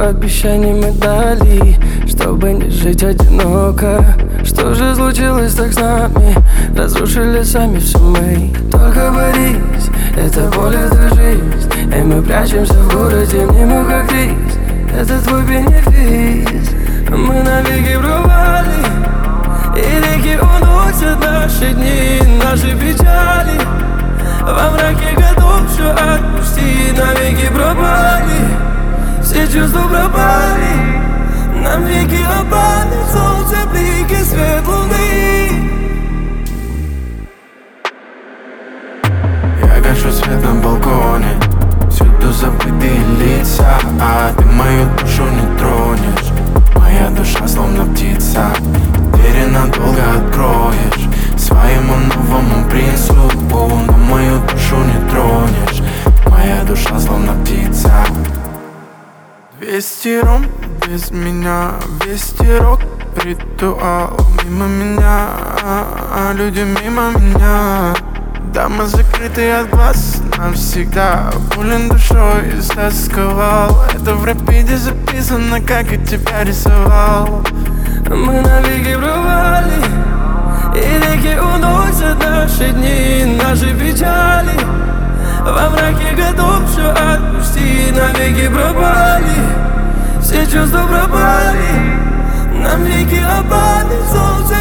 Сколько обещаний мы дали, чтобы не жить одиноко. Что же случилось так с нами? Разрушили сами все мы. Только борись, это боль, это жизнь. И мы прячемся в городе, мнимо как риск. Это твой бенефис. Мы навеки пропали, и реки уносят наши дни, наши печали. Во мраке готов все отпустить, навеки пропали. Все чувства пропали, нам веки опали. Солнце, блики, свет луны. Я гашу свет на балконе, всюду забытые лица, а ты мою душу не тронешь. Моя душа словно птица, двери надолго откроешь своему новому принцу, но мою душу не тронешь. Моя душа словно птица. 200 ром без меня, 200 рок, ритуал мимо меня, люди мимо меня. Дамы закрыты от глаз навсегда, болен душой истосковал. Это в рапиде записано, как я тебя рисовал. Мы навеки пропали, и реки уносят наши дни, наши печали. Во мраке готов все отпустить, навеки пропали. Все чувства пропали, нам веки опали. Солнце,